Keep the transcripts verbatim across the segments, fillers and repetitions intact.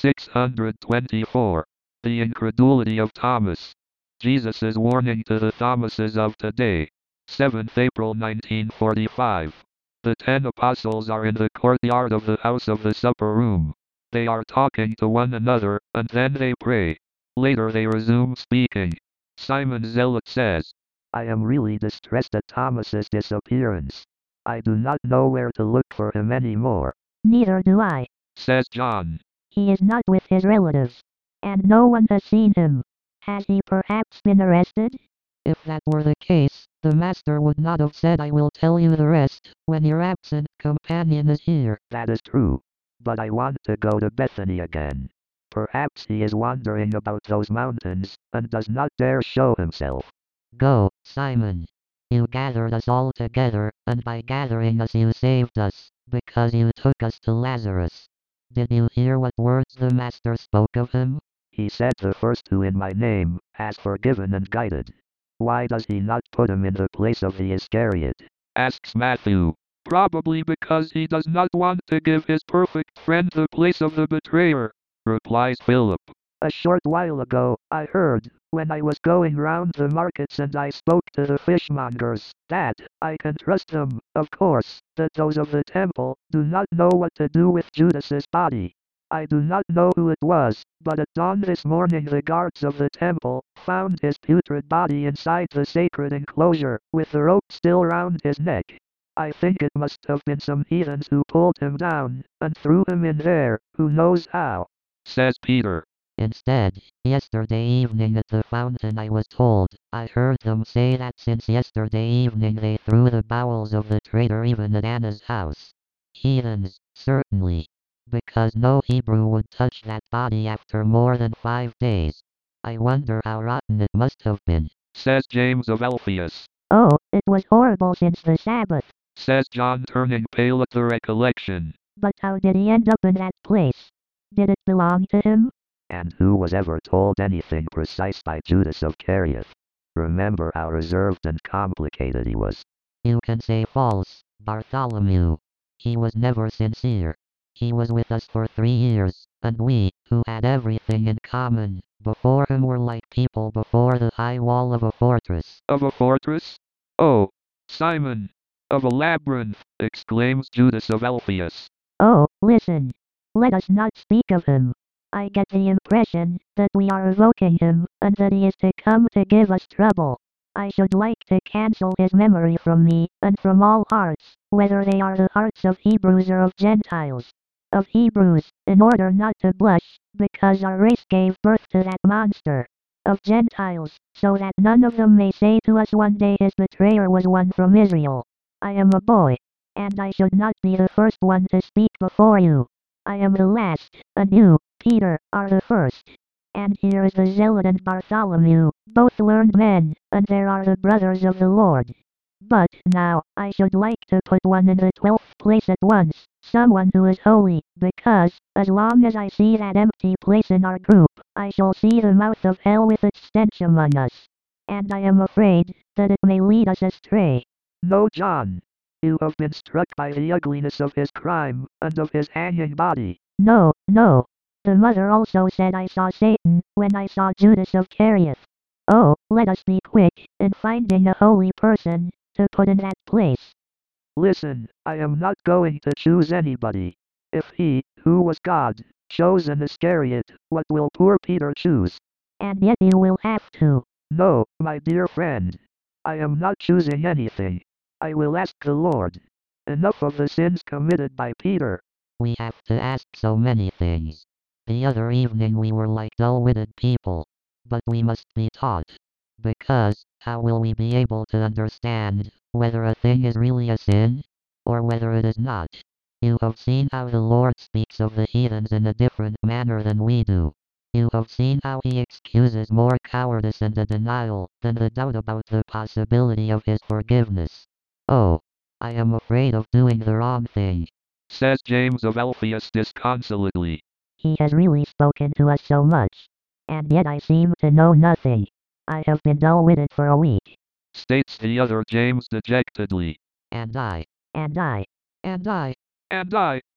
six hundred twenty-four. The incredulity of Thomas. Jesus' warning to the Thomases of today. seventh April nineteen forty-five. The ten apostles are in the courtyard of the house of the supper room. They are talking to one another, and then they pray. Later they resume speaking. Simon Zealot says, I am really distressed at Thomas's disappearance. I do not know where to look for him anymore. Neither do I. Says John. He is not with his relatives, and no one has seen him. Has he perhaps been arrested? If that were the case, the master would not have said I will tell you the rest when your absent companion is here. That is true. But I want to go to Bethany again. Perhaps he is wandering about those mountains, and does not dare show himself. Go, Simon. You gathered us all together, and by gathering us you saved us, because you took us to Lazarus. Did you hear what words the master spoke of him? He said the first who in my name has forgiven and guided. Why does he not put him in the place of the Iscariot? Asks Matthew. Probably because he does not want to give his perfect friend the place of the betrayer, replies Philip. A short while ago, I heard, when I was going round the markets and I spoke to the fishmongers, that, I can trust them, of course, that those of the temple do not know what to do with Judas's body. I do not know who it was, but at dawn this morning the guards of the temple found his putrid body inside the sacred enclosure, with the rope still round his neck. I think it must have been some heathens who pulled him down, and threw him in there, who knows how. Says Peter. Instead, yesterday evening at the fountain I was told, I heard them say that since yesterday evening they threw the bowels of the traitor even at Anna's house. Heathens, certainly. Because no Hebrew would touch that body after more than five days. I wonder how rotten it must have been. Says James of Alphaeus. Oh, it was horrible since the Sabbath. Says John, turning pale at the recollection. But how did he end up in that place? Did it belong to him? And who was ever told anything precise by Judas of Iscariot? Remember how reserved and complicated he was. You can say false, Bartholomew. He was never sincere. He was with us for three years, and we, who had everything in common, before him were like people before the high wall of a fortress. Of a fortress? Oh, Simon! Of a labyrinth, exclaims Judas of Alphaeus. Oh, listen. Let us not speak of him. I get the impression that we are evoking him, and that he is to come to give us trouble. I should like to cancel his memory from me, and from all hearts, whether they are the hearts of Hebrews or of Gentiles. Of Hebrews, in order not to blush, because our race gave birth to that monster. Of Gentiles, so that none of them may say to us one day his betrayer was one from Israel. I am a boy, and I should not be the first one to speak before you. I am the last, and you, Peter, are the first. And here is the Zealot and Bartholomew, both learned men, and there are the brothers of the Lord. But now, I should like to put one in the twelfth place at once, someone who is holy, because, as long as I see that empty place in our group, I shall see the mouth of hell with its stench among us. And I am afraid that it may lead us astray. No, John. You have been struck by the ugliness of his crime, and of his hanging body. No, no. The mother also said I saw Satan, when I saw Judas of Iscariot. Oh, let us be quick, in finding a holy person, to put in that place. Listen, I am not going to choose anybody. If he, who was God, chose an Iscariot, what will poor Peter choose? And yet you will have to. No, my dear friend. I am not choosing anything. I will ask the Lord. Enough of the sins committed by Peter. We have to ask so many things. The other evening we were like dull-witted people. But we must be taught. Because, how will we be able to understand whether a thing is really a sin, or whether it is not? You have seen how the Lord speaks of the heathens in a different manner than we do. You have seen how he excuses more cowardice and a denial than the doubt about the possibility of his forgiveness. Oh, I am afraid of doing the wrong thing. Says James of Alphaeus disconsolately. He has really spoken to us so much. And yet I seem to know nothing. I have been dull-witted for a week. States the other James dejectedly. And I. And I. And I. And I.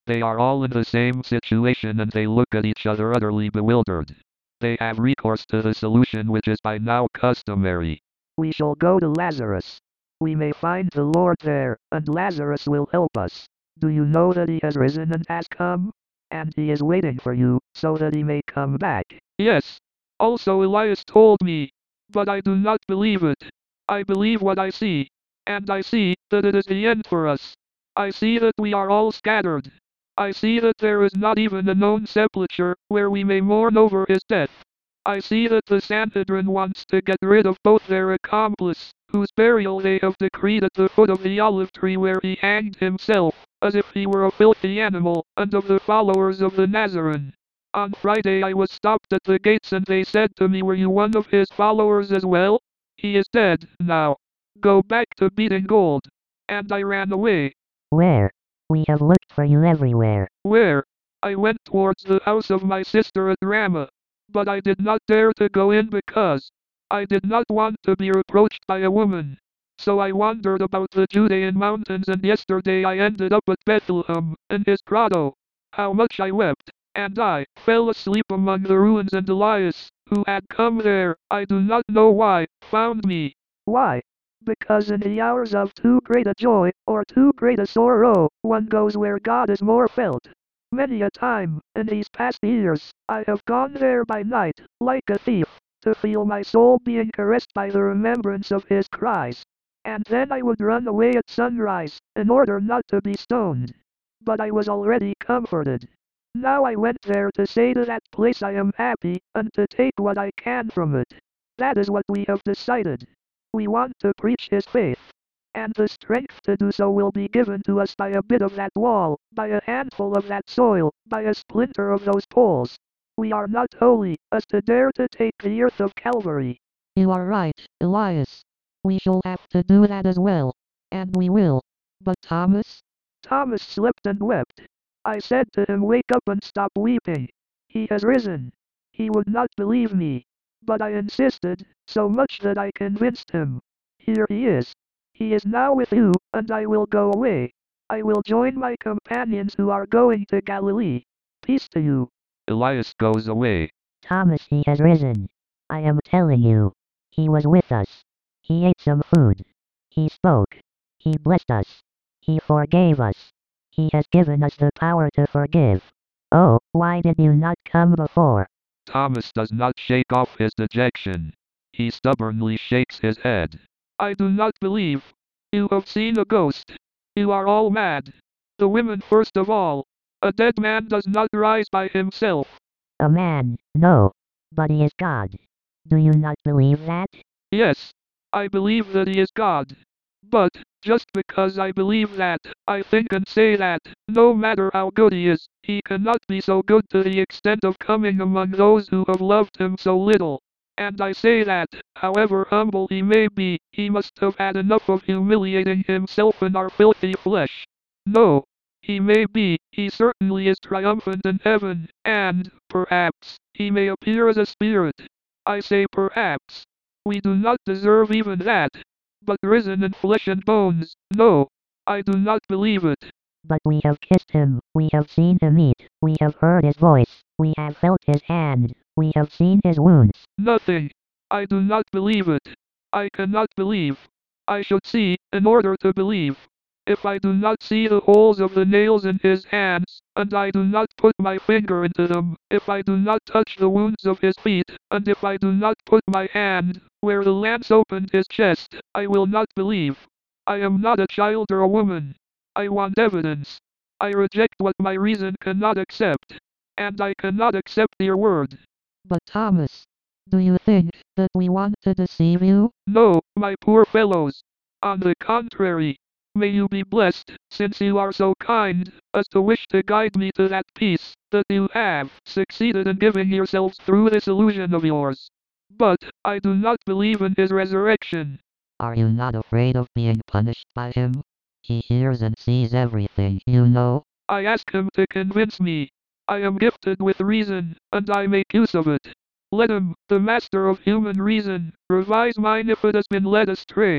They are all in the same situation and they look at each other utterly bewildered. They have recourse to the solution which is by now customary. We shall go to Lazarus. We may find the Lord there, and Lazarus will help us. Do you know that he has risen and has come? And he is waiting for you, so that he may come back. Yes. Also Elias told me. But I do not believe it. I believe what I see. And I see that it is the end for us. I see that we are all scattered. I see that there is not even a known sepulchre where we may mourn over his death. I see that the Sanhedrin wants to get rid of both their accomplice, whose burial they have decreed at the foot of the olive tree where he hanged himself, as if he were a filthy animal, and of the followers of the Nazarene. On Friday I was stopped at the gates and they said to me, were you one of his followers as well? He is dead now. Go back to beating gold. And I ran away. Where? We have looked for you everywhere. Where? I went towards the house of my sister at Ramah. But I did not dare to go in because I did not want to be reproached by a woman. So I wandered about the Judean mountains and yesterday I ended up at Bethlehem, in his grotto. How much I wept. And I fell asleep among the ruins and Elias, who had come there, I do not know why, found me. Why? Because in the hours of too great a joy, or too great a sorrow, one goes where God is more felt. Many a time, in these past years, I have gone there by night, like a thief, to feel my soul being caressed by the remembrance of his cries. And then I would run away at sunrise, in order not to be stoned. But I was already comforted. Now I went there to say to that place I am happy, and to take what I can from it. That is what we have decided. We want to preach his faith. And the strength to do so will be given to us by a bit of that wall, by a handful of that soil, by a splinter of those poles. We are not holy, as to dare to take the earth of Calvary. You are right, Elias. We shall have to do that as well. And we will. But Thomas? Thomas slept and wept. I said to him, wake up and stop weeping. He has risen. He would not believe me. But I insisted, so much that I convinced him. Here he is. He is now with you, and I will go away. I will join my companions who are going to Galilee. Peace to you. Elias goes away. Thomas, he has risen. I am telling you. He was with us. He ate some food. He spoke. He blessed us. He forgave us. He has given us the power to forgive. Oh, why did you not come before? Thomas does not shake off his dejection. He stubbornly shakes his head. I do not believe. You have seen a ghost. You are all mad. The women first of all. A dead man does not rise by himself. A man, no. But he is God. Do you not believe that? Yes, I believe that he is God. But, just because I believe that, I think and say that, no matter how good he is, he cannot be so good to the extent of coming among those who have loved him so little. And I say that, however humble he may be, he must have had enough of humiliating himself in our filthy flesh. No, he may be, he certainly is triumphant in heaven, and, perhaps, he may appear as a spirit. I say perhaps. We do not deserve even that. But risen in flesh and bones, no, I do not believe it. But we have kissed him, we have seen him eat, we have heard his voice, we have felt his hand, we have seen his wounds. Nothing. I do not believe it. I cannot believe. I should see, in order to believe. If I do not see the holes of the nails in his hands, and I do not put my finger into them, if I do not touch the wounds of his feet, and if I do not put my hand where the lance opened his chest, I will not believe. I am not a child or a woman. I want evidence. I reject what my reason cannot accept. And I cannot accept your word. But Thomas, do you think that we want to deceive you? No, my poor fellows. On the contrary. May you be blessed, since you are so kind, as to wish to guide me to that peace, that you have succeeded in giving yourselves through this illusion of yours. But, I do not believe in his resurrection. Are you not afraid of being punished by him? He hears and sees everything, you know. I ask him to convince me. I am gifted with reason, and I make use of it. Let him, the master of human reason, revise mine if it has been led astray.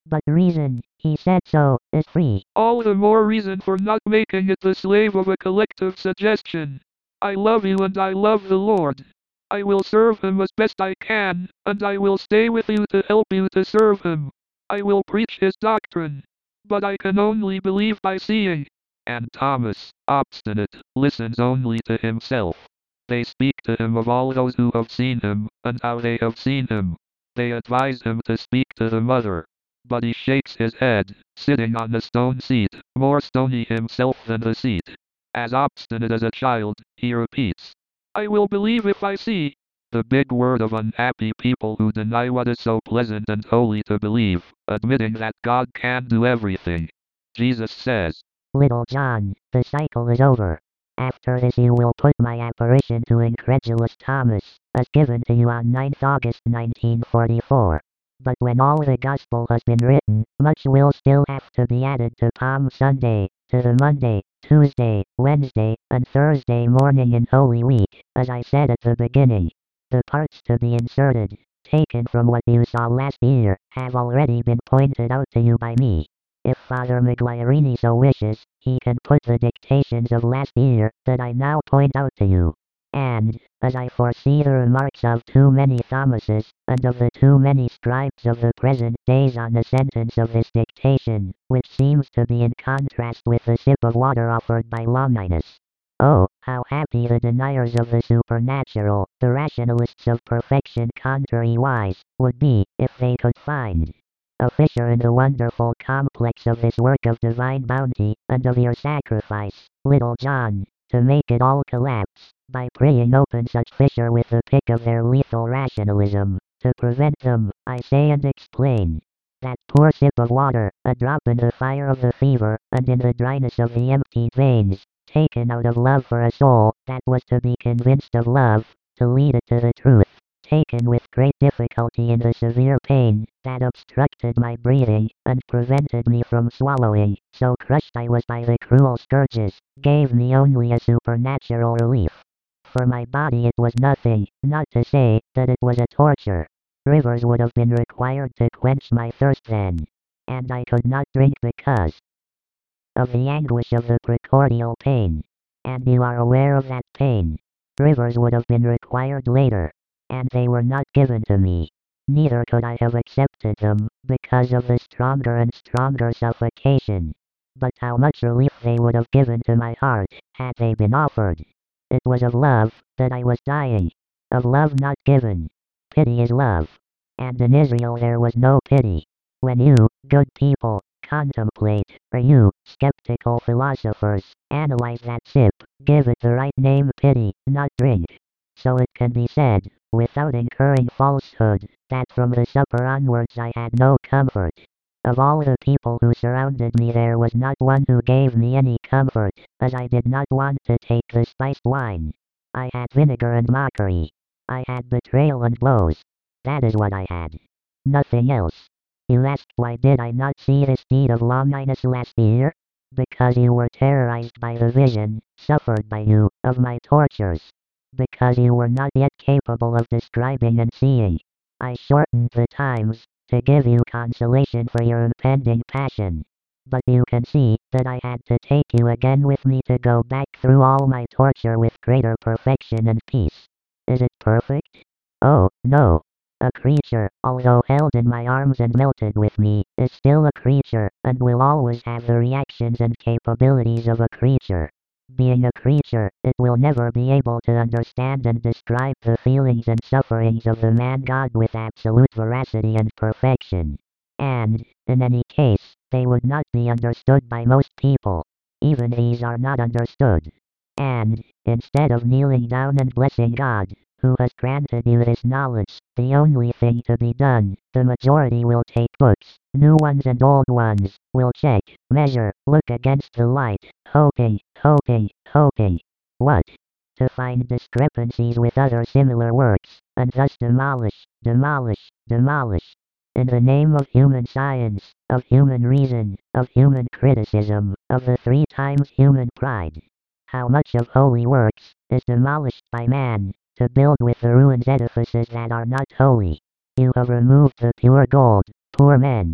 But reason, he said so, is free. All the more reason for not making it the slave of a collective suggestion. I love you and I love the Lord. I will serve him as best I can, and I will stay with you to help you to serve him. I will preach his doctrine. But I can only believe by seeing. And Thomas, obstinate, listens only to himself. They speak to him of all those who have seen him, and how they have seen him. They advise him to speak to the mother. But he shakes his head, sitting on the stone seat, more stony himself than the seat. As obstinate as a child, he repeats, I will believe if I see. The big word of unhappy people who deny what is so pleasant and holy to believe, admitting that God can do everything. Jesus says, Little John, the cycle is over. After this you will put my apparition to incredulous Thomas, as given to you on ninth August nineteen forty-four. But when all the gospel has been written, much will still have to be added to Palm Sunday, to the Monday, Tuesday, Wednesday, and Thursday morning in Holy Week, as I said at the beginning. The parts to be inserted, taken from what you saw last year, have already been pointed out to you by me. If Father Migliorini so wishes, he can put the dictations of last year, that I now point out to you. And, as I foresee the remarks of too many Thomases, and of the too many scribes of the present days on the sentence of this dictation, which seems to be in contrast with the sip of water offered by Longinus. Oh, how happy the deniers of the supernatural, the rationalists of perfection contrariwise, would be, if they could find a fissure in the wonderful complex of this work of divine bounty, and of your sacrifice, little John, to make it all collapse, by praying open such fissure with the pick of their lethal rationalism, to prevent them, I say and explain. That poor sip of water, a drop in the fire of the fever, and in the dryness of the emptied veins, taken out of love for a soul that was to be convinced of love, to lead it to the truth, taken with great difficulty in the severe pain that obstructed my breathing, and prevented me from swallowing, so crushed I was by the cruel scourges, gave me only a supernatural relief. For my body it was nothing, not to say that it was a torture. Rivers would have been required to quench my thirst then. And I could not drink because of the anguish of the precordial pain. And you are aware of that pain. Rivers would have been required later. And they were not given to me. Neither could I have accepted them, because of the stronger and stronger suffocation. But how much relief they would have given to my heart, had they been offered. It was of love, that I was dying. Of love not given. Pity is love. And in Israel there was no pity. When you, good people, contemplate, or you, skeptical philosophers, analyze that sip, give it the right name pity, not drink. So it can be said, without incurring falsehood, that from the supper onwards I had no comfort. Of all the people who surrounded me there was not one who gave me any comfort, as I did not want to take the spiced wine. I had vinegar and mockery. I had betrayal and blows. That is what I had. Nothing else. You asked why did I not see this deed of Longinus last year? Because you were terrorized by the vision, suffered by you, of my tortures. Because you were not yet capable of describing and seeing. I shortened the times, to give you consolation for your impending passion. But you can see, that I had to take you again with me to go back through all my torture with greater perfection and peace. Is it perfect? Oh, no. A creature, although held in my arms and melted with me, is still a creature, and will always have the reactions and capabilities of a creature. Being a creature, it will never be able to understand and describe the feelings and sufferings of the man-God with absolute veracity and perfection. And, in any case, they would not be understood by most people. Even these are not understood. And, instead of kneeling down and blessing God, who has granted you this knowledge, the only thing to be done, the majority will take books, new ones and old ones, will check, measure, look against the light, hoping, hoping, hoping. What? To find discrepancies with other similar works, and thus demolish, demolish, demolish. In the name of human science, of human reason, of human criticism, of the three times human pride. How much of holy works is demolished by man, to build with the ruins edifices that are not holy. You have removed the pure gold, poor men.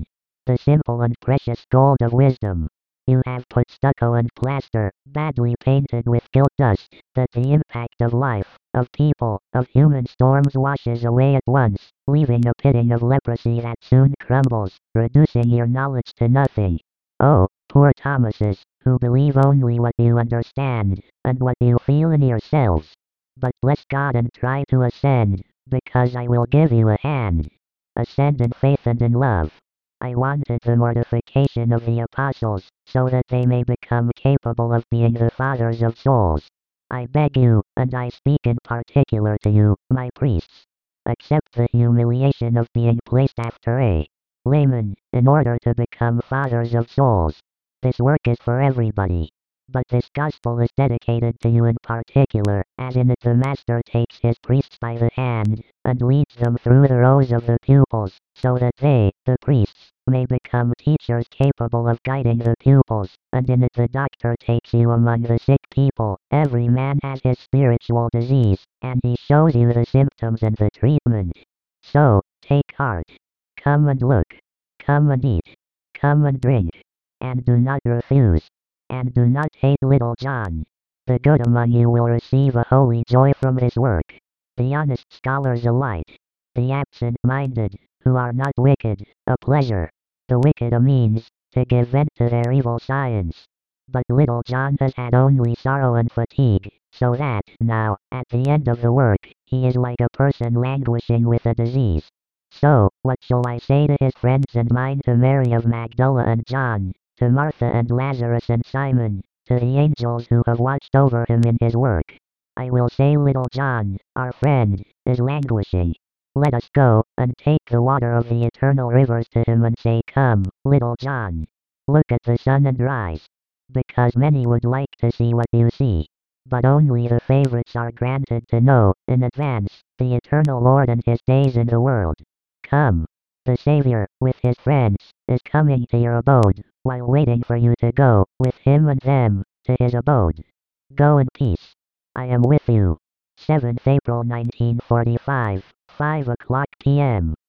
the simple and precious gold of wisdom. You have put stucco and plaster, badly painted with gilt dust, that the impact of life, of people, of human storms washes away at once, leaving a pitting of leprosy that soon crumbles, reducing your knowledge to nothing. Oh, poor Thomases, who believe only what you understand, and what you feel in yourselves. But bless God and try to ascend, because I will give you a hand. Ascend in faith and in love. I wanted the mortification of the apostles, so that they may become capable of being the fathers of souls. I beg you, and I speak in particular to you, my priests, accept the humiliation of being placed after a layman, in order to become fathers of souls. This work is for everybody. But this gospel is dedicated to you in particular, as in it the master takes his priests by the hand, and leads them through the rows of the pupils, so that they, the priests, may become teachers capable of guiding the pupils, and in it the doctor takes you among the sick people. Every man has his spiritual disease, and he shows you the symptoms and the treatment. So, take heart. Come and look. Come and eat. Come and drink. And do not refuse. And do not hate little John. The good among you will receive a holy joy from his work. The honest scholars alight. The absent-minded, who are not wicked, a pleasure. The wicked a means, to give vent to their evil science. But little John has had only sorrow and fatigue, so that, now, at the end of the work, he is like a person languishing with a disease. So, what shall I say to his friends and mine, to Mary of Magdala and John, to Martha and Lazarus and Simon, to the angels who have watched over him in his work? I will say little John, our friend, is languishing. Let us go, and take the water of the eternal rivers to him and say, come, little John. Look at the sun and rise. Because many would like to see what you see. But only the favorites are granted to know, in advance, the eternal Lord and his days in the world. Come. The Savior, with his friends, is coming to your abode, while waiting for you to go, with him and them, to his abode. Go in peace. I am with you. seventh April nineteen forty-five, five o'clock p m